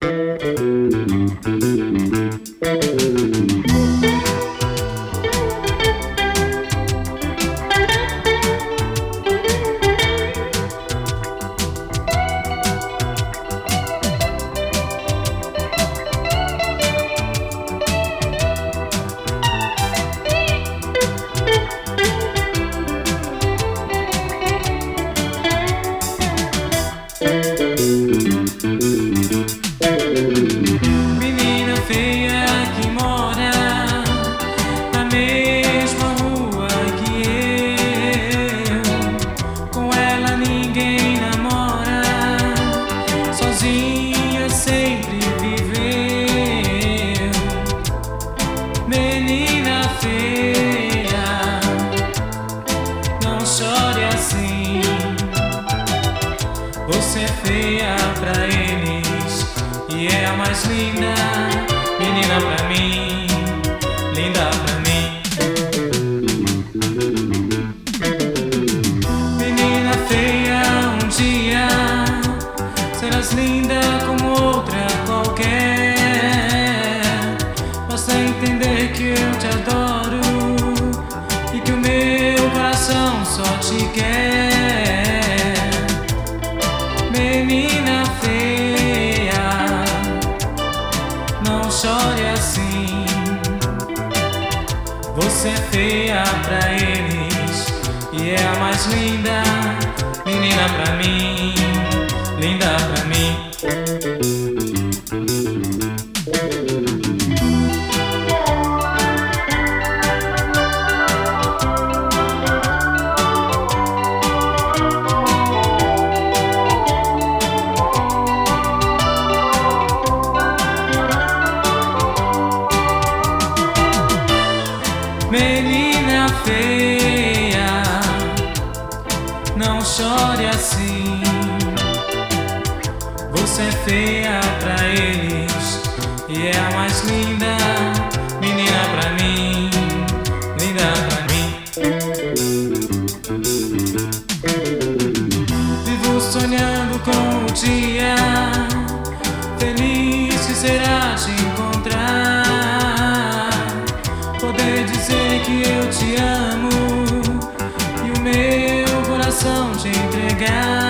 Menina feia que mora na mesma rua que eu, com ela ninguém namora, sozinha sempre viveu. Menina feia, não chore assim, você é feia pra eles e é a mais linda. Menina pra mim, linda pra mim. Menina feia, um dia serás linda como outra qualquer. Basta entender que eu te adoro e que o meu coração só te quer. Menina feia, não chore assim, você é feia pra eles e é a mais linda. Menina pra mim, linda pra mim. Menina feia, não chore assim, você é feia pra eles e é a mais linda. Menina pra mim, linda pra mim. Vivo sonhando com o dia feliz que será te encontrar, poder dizer que eu te amo e o meu coração te entregar.